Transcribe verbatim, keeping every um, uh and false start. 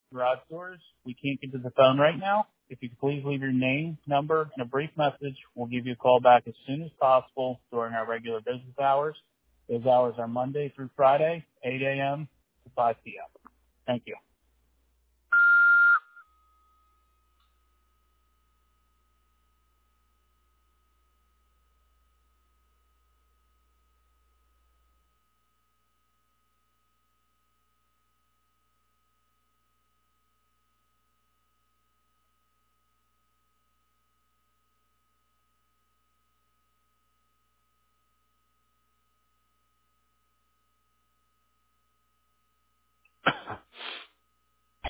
garage doors. We can't get to the phone right now. If you could please leave your name, number, and a brief message, we'll give you a call back as soon as possible during our regular business hours. Those hours are Monday through Friday, eight a.m. to five p.m. Thank you.